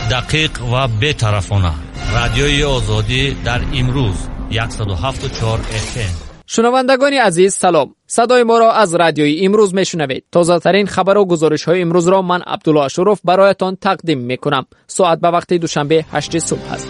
دقیق و بی‌طرفانه. رادیوی آزادی در امروز 107.4 FM. شنوندگان عزیز سلام. صدای ما را از رادیوی امروز میشنوید. تازه ترین خبر و گزارش های امروز را من عبدالله اشرف برایتان تقدیم میکنم. ساعت به وقت دوشنبه 8 صبح است.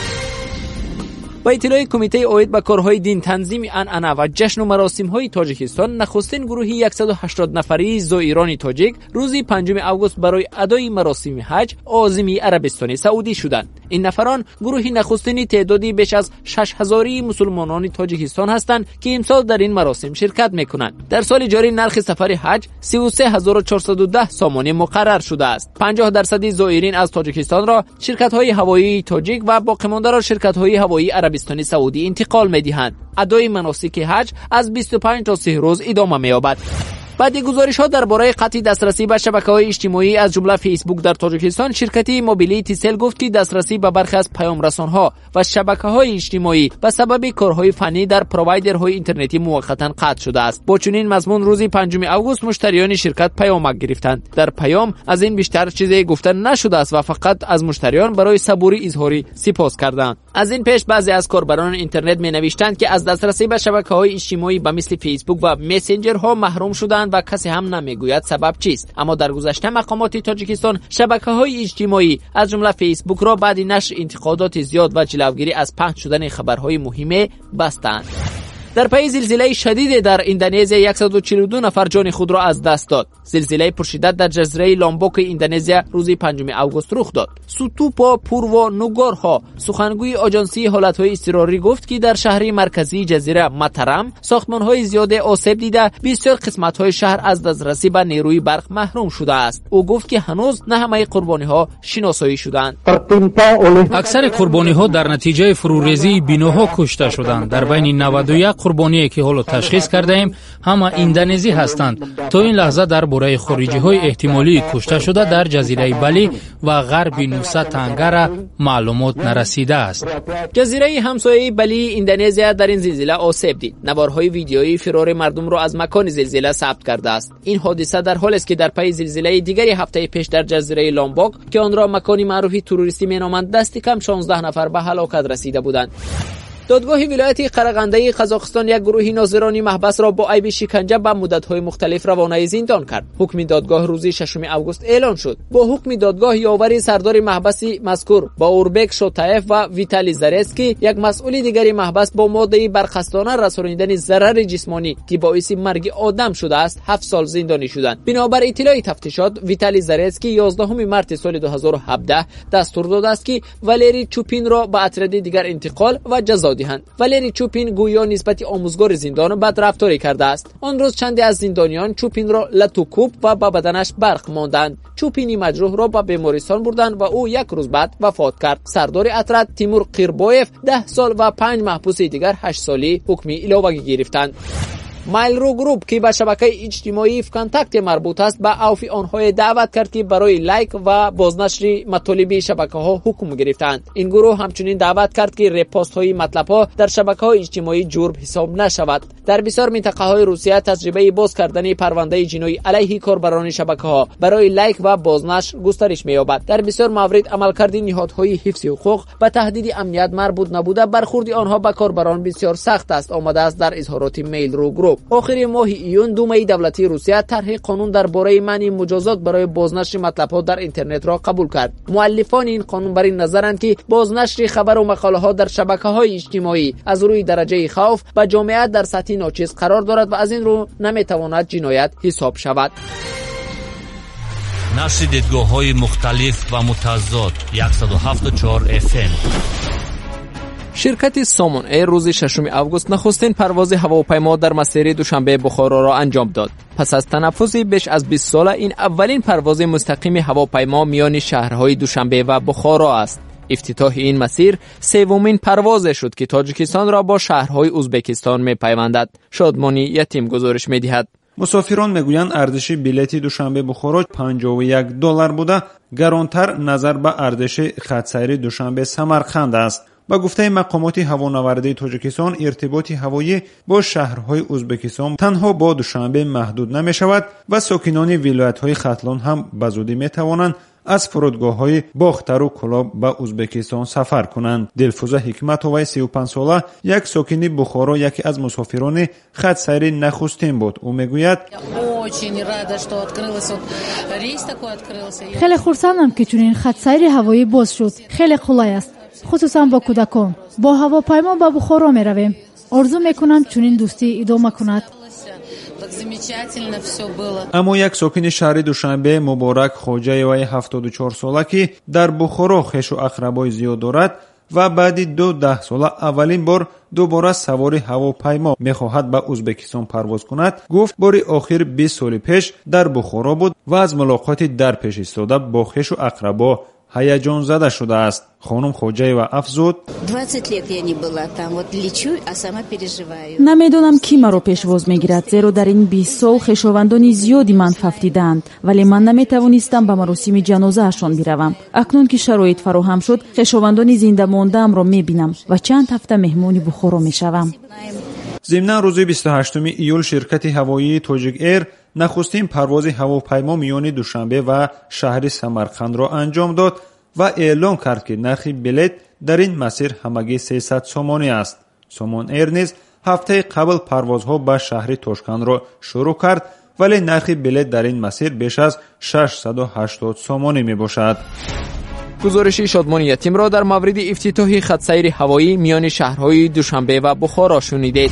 با اطلاع کمیته اوید به کارهای دین تنظیم عنعنه و جشن و مراسم های تاجیکستان، نخستین گروهی 180 نفری زائران تاجیک روز 5 اوگوست برای ادای مراسم حج عازم عربستان سعودی شدند. این نفران گروهی نخستین تعدادی بیش از 6000 مسلمانان تاجیکستان هستند که امسال در این مراسم شرکت میکنند. در سال جاری نرخ سفر حج 33410 سامانه مقرر شده است. 50% زائرین از تاجیکستان را شرکت های هوایی تاجیک و باقی مانده را شرکت های هوایی عربستان سعودی انتقال می‌دهند. ادای مناسک حج از 25 تا 30 روز ادامه می‌یابد. بعد گزارش‌ها درباره قطع دسترسی به شبکه‌های اجتماعی از جمله فیسبوک در تاجیکستان، شرکت موبیلی تیسل گفت که دسترسی به برخی از پیام‌رسان‌ها و شبکه‌های اجتماعی به سبب کارهای فنی در پرووایدرهای اینترنتی موقتا قطع شده است. با چنین مضمون روز 5 اوگوست مشتریان شرکت پیامک گرفتند. در پیام از این بیشتر چیزی گفته نشده است و فقط از مشتریان برای صبوری اظهاری سپاس کردند. از این پیش بعضی از کاربران اینترنت می‌نوشتند که از دسترسی به شبکه‌های اجتماعی به مثل فیسبوک و مسنجرها محروم شدند و کسی هم نمیگوید سبب چیست. اما در گذشته مقامات تاجیکستان شبکه‌های اجتماعی از جمله فیسبوک را بعد نشر انتقادات زیاد و جلوگیری از پخش شدن خبرهای مهم بستند. در پی زلزله شدید در اندونزیا 142 نفر جان خود را از دست داد. زلزله پرشدت در جزیره لامبوک اندونزیا روز 5 اوگوست رخ داد. سوتوپا پوروا نوگارها، سخنگوی آژانسی حالت‌های اضطراری، گفت که در شهر مرکزی جزیره ماترام ساختمان‌های زیاد آسیب دیده، بسیار قسمت‌های شهر از دسترسی به نیروی برق محروم شده است. او گفت که هنوز نه همه قربانی‌ها شناسایی شدند. اکثر قربانی‌ها در نتیجه فروریزی بناها کشته شدند. در بین 91 قربانی که حالا تشخیص کرده ایم همه اندونزی هستند. تا این لحظه درباره خروجی‌های احتمالی کشته شده در جزیره بالی و غرب نوسا تنگا معلومات نرسیده است. جزیره همسایه بالی اندونزیا در این زلزله آسیب دید. نوارهای ویدیویی فرار مردم را از مکان زلزله ثبت کرده است. این حادثه در حالی است که در پی زلزله دیگری هفته پیش در جزیره لامبوک که آن را مکانی معروفی توریستی مینامند، دست کم 16 نفر به هلاکت رسیده بودند. دادگاه ولایت قرغنده قزاقستان یک گروه ناظران محبس را با عیب شکنجه به مدت‌های مختلف روانه زندان کرد. حکم دادگاه روز 6 اوگوست اعلان شد. با حکم دادگاه یاوری سردار محبس مذکور با اوربک شوتایف و ویتالی زارسکی، یک مسئول دیگری محبس با ماده برخستانه رسانیدن ضرر جسمانی که باعث مرگ آدم شده است 7 سال زندانی شدند. بنابر اطلاع تفتیشات، ویتالی زارسکی 11 مارس سال 2017 دستور داده است که والری چوپین را به اطراف دیگر انتقال و جزا دهند. والری چوپین گویا نسبت آموزگار زندان بدرفتاری کرده است. آن روز چندی از زندانیان چوپین را لتوکوب و به بدنش برق ماندند. چوپینی مجروح را به بیمارستان بردند و او 1 روز بعد وفات کرد. سردار اترت تیمور قیربایف 10 سال و 5 محبوس دیگر 8 سالی حکم علاوه گرفتند. مایل رو گروپ که به شبکه اجتماعی فکانتاکت مربوط است به عفو آنها دعوت کرد که برای لایک و بازنشر مطالب شبکه‌ها حکم گرفتند. این گروه همچنین دعوت کرد که ریپوست های مطلب‌ها در شبکه‌های اجتماعی جرم حساب نشود. در بسیار منطقه‌های روسیه تجربه باز کردن پرونده جنایی علیه کاربران شبکه‌ها برای لایک و بازنشر گسترش می‌یابد. در بسیار موارد عملکرد نهادهای حفظ حقوق به تهدید امنیت مربوط نبوده، برخورد آنها به کاربران بسیار سخت است آمده است در اظهارات میل رو گروپ. آخر ماه ایون دومه دولتی روسیه طرح قانون درباره منع مجازات برای بازنشر مطلب‌ها در اینترنت را قبول کرد. مؤلفان این قانون بر این نظرند که بازنشر خبر و مقاله‌ها در شبکه‌های اجتماعی از روی درجه خوف به جامعه در سطح ناچیز قرار دارد و از این رو نمی‌تواند جنایت حساب شود. نشر دیدگاه‌های مختلف و متضاد 107.4 FM. شرکت سامون ایر روز 6 اوگوست نخستین پرواز هواپیما در مسیر دوشنبه بخارا را انجام داد. پس از تنفس بیش از 20 ساله این اولین پرواز مستقیم هواپیما میان شهرهای دوشنبه و بخارا است. افتتاح این مسیر سومین پرواز شد که تاجیکستان را با شهرهای ازبکستان می‌پیوندد. شادمانی یتیم گزارش می‌دهد. مسافران میگویند ارزش بلیت دوشنبه بخارا $51 بوده، گرانتر نظر به ارزش خط‌سیر دوشنبه سمرقند است. با گفته مقامات هوانوردی تاجیکستان، ارتباط هوایی با شهرهای ازبکستان تنها با دوشنبه محدود نمی شود و ساکنان ولایت‌های ختلان هم به زودی می توانند از فرودگاه‌های باختر و کلاب به ازبکستان سفر کنند. دلفوزه حکمتووی 35 ساله یک ساکنی بخارا یکی از مسافران خط سیر نخستین بود. او میگوید خیلی خرسندم که چنین خط سیر هوایی باز شد. خیلی قولای است، خصوصا با کودکان. با هواپیما به بخارا می رویم. آرزو میکنم چنین دوستی ادامه کند. اما یک ساکن شهر دوشنبه مبارک خوجایوی 74 ساله که در بخارا خویش و اقربای زیاد دارد و بعد 10 ساله اولین بار دوباره سوار هواپیما میخواهد به ازبکستان پرواز کند، گفت باری آخر 20 سال پیش در بخارا بود و از ملاقات در پیش ایستاده با خویش و اقربا هیجان زده شده است. خانم خوجایوا افزود: 20 лет я не была там, вот лечу, а сама переживаю. نمیدونم کی مرا پیشواز میگیرد، زیرا در این 20 سال خویشاوندان زیادی من ففتیدند، ولی من نمیتوانستم به مراسم جنازه اشان بروم. اکنون که شرایط فراهم شد، خویشاوندان زنده مانده‌ام را میبینم و چند هفته مهمانی بخارا میشوم. ضمن روز 28 ایول شرکت هوایی تاجیک ایر نخستین پرواز هواپیما میان دوشنبه و شهر سمرقند را انجام داد و اعلام کرد که نرخ بلیط در این مسیر همگی 300 سومانی است. سومون ایر نیز هفته قبل پروازها به شهر تاشکند را شروع کرد، ولی نرخ بلیط در این مسیر بیش از 680 سومانی می باشد. گزارش شادمان یتیم را در مورد افتتاح خط سیر هوایی میان شهرهای دوشنبه و بخارا شنیدید.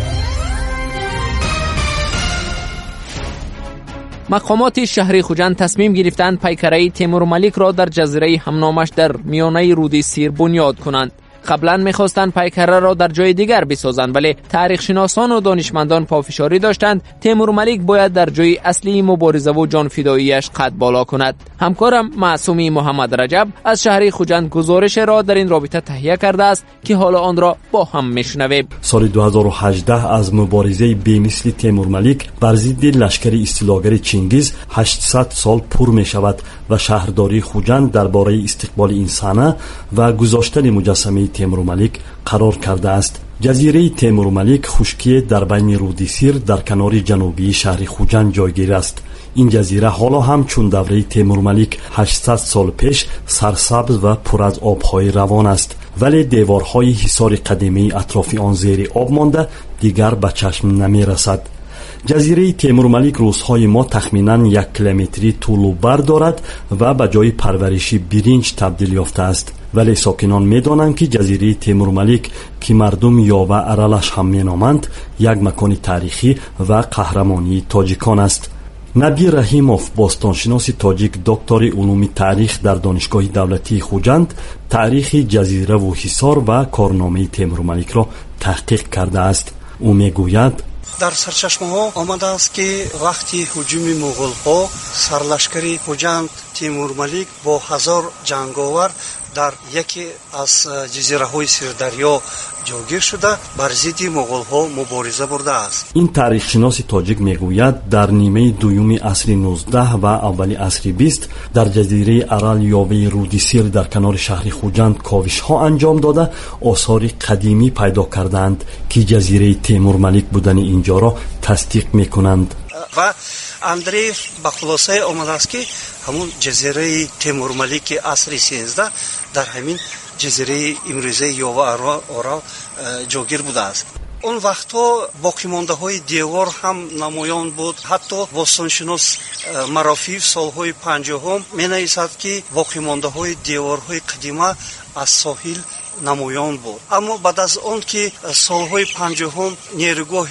مقامات شهر خوجند تصمیم گرفتند پیکره تیمور ملیک را در جزیره همنامش در میانه رود سیر بنیاد کنند. قبلا می‌خواستند پیکره را در جای دیگر بسازند، ولی تاریخ شناسان و دانشمندان پافشاری داشتند تیمور ملیک باید در جای اصلی مبارزه و جان فداییش قد بالا کند. همکارم معصومی محمد رجب از شهر خوجند گزارش را در این رابطه تهیه کرده است که حالا آن را با هم میشنویم. سال 2018 از مبارزه بی‌مثل تیمور ملیک بر ضد لشکر استیلاگر چنگیز 800 سال پر می‌شود و شهرداری خوجند درباره استقبال این صحنه و گذاشتن مجسمه تیمور ملیک قرار کرده است. جزیره تیمور ملیک خشکی در بین رود سیر در کنار جنوبی شهر خوجند جایگیر است. این جزیره حالا هم چون دوره تیمور ملیک 800 سال پیش سرسبز و پر از آبهای روان است، ولی دیوارهای حصار قدیمی اطراف آن زیر آب مانده دیگر به چشم نمی رسد. جزیره تیمور ملیک روزهای ما تخمیناً 1 کیلومتری طول و بر دارد و به جای پرورشی برنج تبدیل یافته است، ولی ساکنان می‌دانند که جزیره تیمور ملیک که مردم یاوه ارالش هم می‌نامند یک مکان تاریخی و قهرمانی تاجیکان است. نبی رحیموف باستانشناس تاجیک دکتر علوم تاریخ در دانشگاه دولتی خوجند تاریخ جزیره و حصار و کارنامه تیمور ملیک را تحقیق کرده است. او میگوید در سرچشمه‌ها آمده است که وقتی هجوم مغول‌ها سرلشکری خوجند تیمور ملیک با 1000 جنگاور در یکی از جزیره‌های سیردریا جوگیر شده بر ضد مغول‌ها مبارزه برده است. این تاریخ شناس تاجیک میگوید در نیمه دوم عصر 19 و اولی عصر 20 در جزیره ارال یاوه رود سیر در کنار شهر خوجند کاوش‌ها انجام داده آثار قدیمی پیدا کردند که جزیره تیمور ملیک بودن اینجا را تصدیق میکنند. و اندریف به خلاصه آمده است که همون جزیره تیمور ملیک عصر 13 در همین جزیره امروزه یاوه ارال جاگیر بوده است. اون وقتا باقی مانده های دیوار هم نمایان بود. حتی باستانشناس مرافیف سالهای 50 می نویسد که باقی مانده های دیوارهای قدیمه از ساحل نمایان بود. اما بعد از اون که سالهای 50 نیروگاه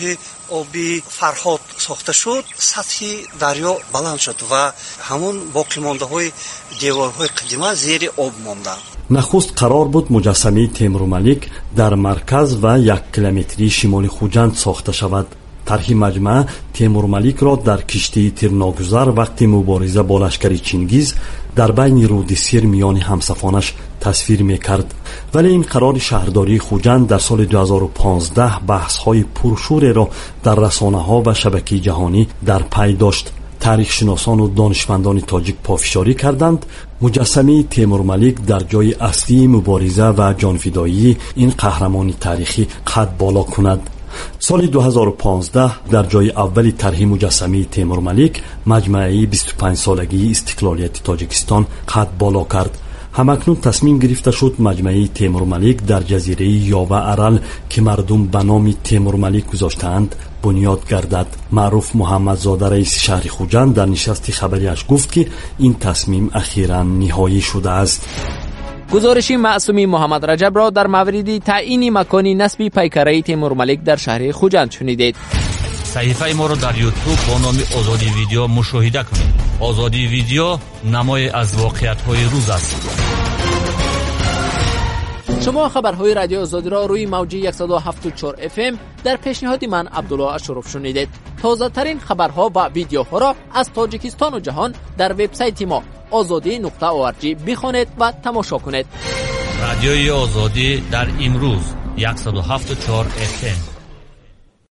آبی فرهاد ساخته شد، سطح دریا بلند شد و همون باقی مانده های دیوارهای قدیمه زیر آب ماندند. نخست قرار بود مجسمه تیمور ملیک در مرکز و 1 کیلومتری شمال خوجند ساخته شود. طرح مجمع تیمور ملیک را در کشتی تیرناگذر وقتی مبارزه با لشکر چنگیز در بین رود سیر میان همسفانش تصویر میکرد، ولی این قرار شهرداری خوجند در سال 2015 بحث‌های پرشور را در رسانه‌ها و شبکه جهانی در پی داشت. تاریخ شناسان و دانشمندان تاجیک پافشاری کردند مجسمه تیمور ملیک در جای اصلی مبارزه و جانفدایی این قهرمان تاریخی قد بالا کند. соли 2015 дар ҷойи аввали тарҳи муҷассамаи Темурмалик маҷмӯаи 25-солагии истиқлолияти Тоҷикистон қад боло кард. ҳамакнун тасмим гирифта шуд маҷмӯаи Темурмалик дар ҷазираи Ёва Арал ки мардум ба номи Темурмалик гузоштаанд бунёд гардад. маъруф Муҳаммадзода раиси шаҳри Хуҷанд дар нишасти хабариаш гуфт ки ин тасмим ахиран ниҳоӣ шудааст. гузориши маъсуми муҳаммад раҷабро дар мавриди таъини макони насби пайкараи Темурмалик дар шаҳри Хуҷанд шунидед. саҳифаи моро дар YouTube бо номи Озоди видео мушоҳида кунед. Озоди видео намое аз воқеиятҳои рӯз аст. шумо хабарҳои радио Озодиро рӯи мавҷи 107.4 FM дар пешниҳоди ман Абдулло Ашуруф шунидед. тозатарин хабарҳо ва видеоҳоро аз Тоҷикистону ҷаҳон дар вебсайти мо ozodi.org бихонед ва тамошо кунед. радиои Озодӣ дар имрӯз 107.4 FM.